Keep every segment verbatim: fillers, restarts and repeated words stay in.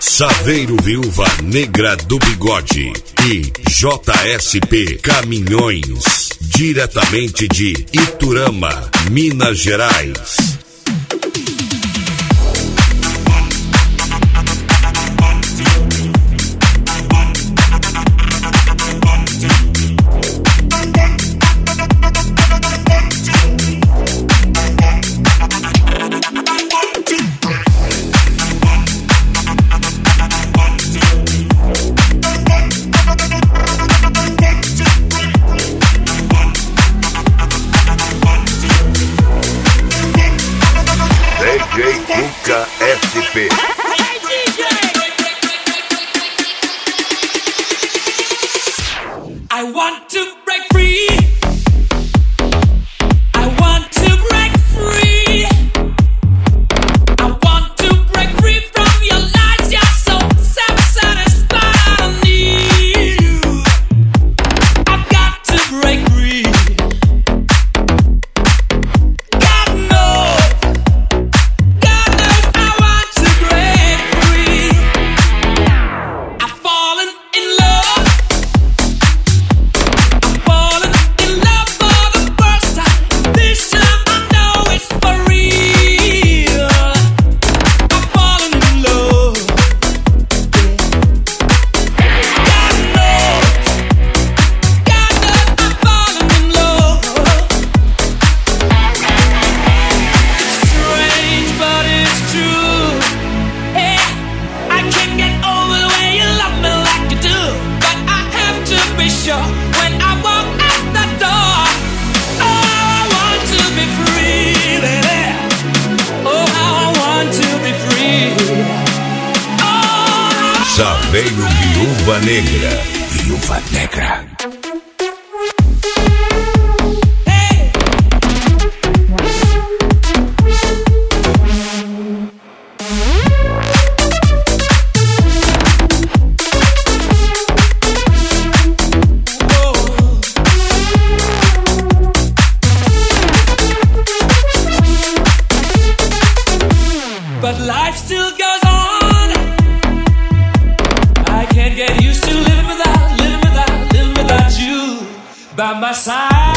Saveiro Viúva Negra do Bigode e J S P Caminhões, diretamente de Iturama, Minas Gerais. D J Cuca S P. I want to break free. I want to break free. I want to break free from your lies. You're so self-satisfied. I need you. I've got to break free. God knows. God knows I want to break free. I've fallen in love. Falling in love for the first time. This time I know it's for real. I'm falling in love. God knows, God knows I'm falling in love. It's strange, but it's true. Hey, I can't get over the way you love me like you do, but I have to be sure when I walk out the door. Oh, I want to be free, baby. Oh, how I want to be free. Oh, Saveiro Viúva Negra. Viúva Negra. hey. But life still goes on. I can't get used to living without, living without, living without you by my side.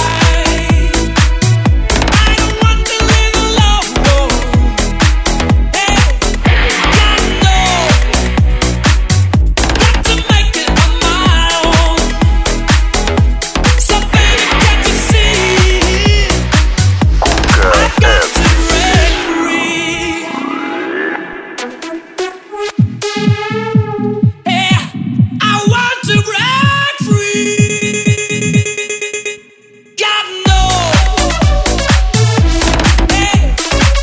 I don't want to live alone, no. Hey, God knows, got to make it on my own. So baby, can't you see? I've got to break free. Hey, I want to break free. God knows. Hey,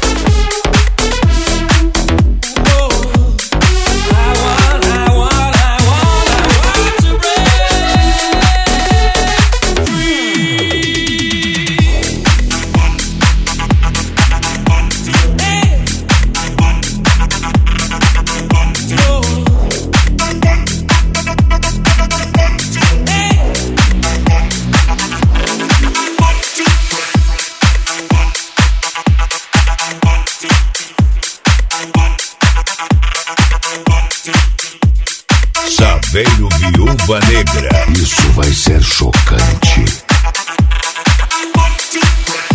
oh, I want, I want, I want, I want to break free. Hey, oh. Saveiro Viúva Negra. Isso vai ser chocante.